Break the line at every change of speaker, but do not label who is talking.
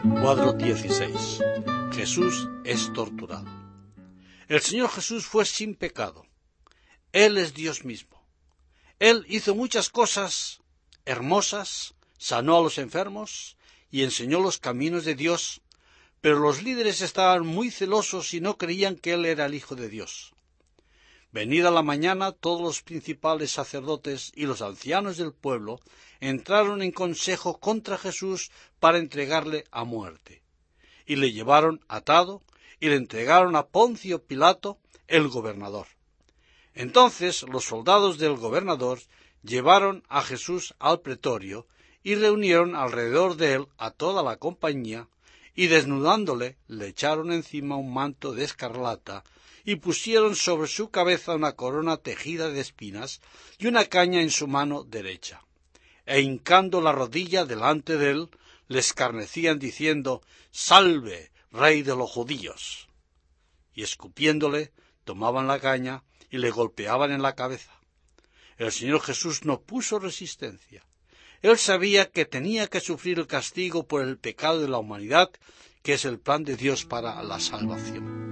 Cuadro 16. Jesús es torturado. El Señor Jesús fue sin pecado. Él es Dios mismo. Él hizo muchas cosas hermosas, sanó a los enfermos y enseñó los caminos de Dios, pero los líderes estaban muy celosos y no creían que Él era el Hijo de Dios. Venida la mañana, todos los principales sacerdotes y los ancianos del pueblo entraron en consejo contra Jesús para entregarle a muerte. Y le llevaron atado y le entregaron a Poncio Pilato, el gobernador. Entonces los soldados del gobernador llevaron a Jesús al pretorio y reunieron alrededor de él a toda la compañía, y desnudándole le echaron encima un manto de escarlata y pusieron sobre su cabeza una corona tejida de espinas y una caña en su mano derecha. E hincando la rodilla delante de él, le escarnecían diciendo: «¡Salve, rey de los judíos!». Y escupiéndole, tomaban la caña y le golpeaban en la cabeza. El Señor Jesús no puso resistencia. Él sabía que tenía que sufrir el castigo por el pecado de la humanidad, que es el plan de Dios para la salvación.